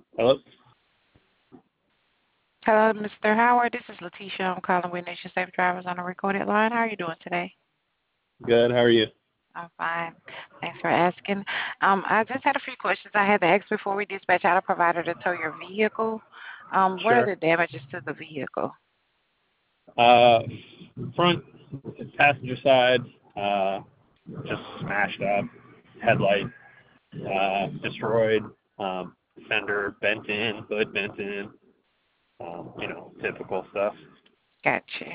Hello? Hello, Mr. Howard. This is Letitia. I'm calling with Nation Safe Drivers on a recorded line. How are you doing today? Good, how are you? I'm fine. Thanks for asking. I just had a few questions I had to ask before we dispatch out a provider to tow your vehicle. What are Sure. the damages to the vehicle? Uh, Front passenger side, just smashed up. Headlight, destroyed. Fender bent in, hood bent in. Typical stuff. Gotcha.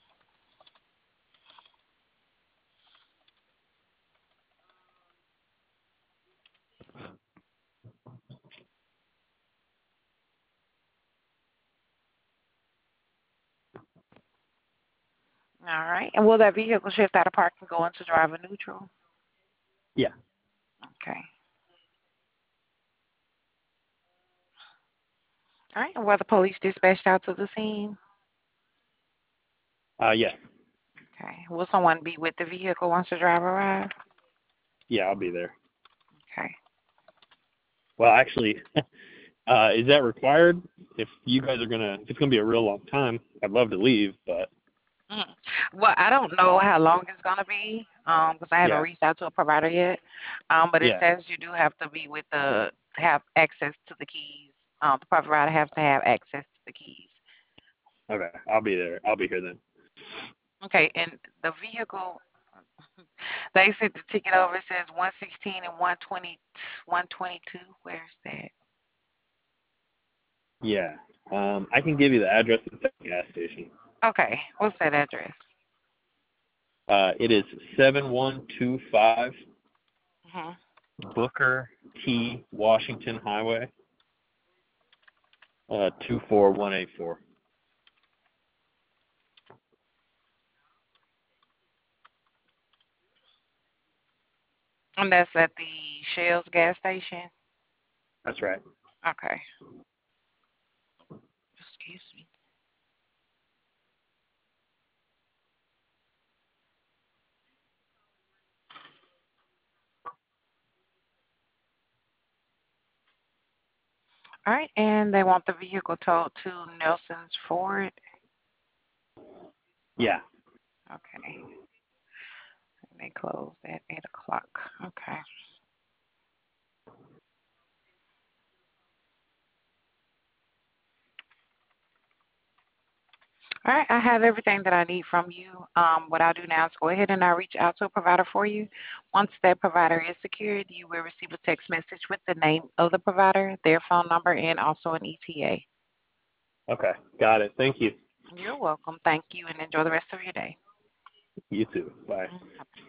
All right. And will that vehicle shift out of park and go into driver neutral? Yeah. Okay. All right. And were the police dispatched out to the scene? Yeah. Okay. Will someone be with the vehicle once the driver arrives? Yeah, I'll be there. Okay. Well, actually, is that required? If it's gonna be a real long time, I'd love to leave, but Mm. Well, I don't know how long it's gonna be, because I haven't yeah, reached out to a provider yet. But it yeah. says you do have to be with have access to the keys. The provider have to have access to the keys. Okay, I'll be there. I'll be here then. Okay, and the vehicle, they sent the ticket over. It says 116 and 120, 122. Where's that? Yeah. I can give you the address of the gas station. Okay, what's that address? It is 7125 Hmm. Booker T. Washington Highway, 24184. And that's at the Shell's gas station. That's right. Okay, excuse me. All right, and they want the vehicle towed to Nelson's Ford. Yeah. Okay. They closed at 8 o'clock. Okay. All right. I have everything that I need from you. What I'll do now is go ahead and I'll reach out to a provider for you. Once that provider is secured, you will receive a text message with the name of the provider, their phone number, and also an ETA. Okay. Got it. Thank you. You're welcome. Thank you and enjoy the rest of your day. You too. Bye. Mhm.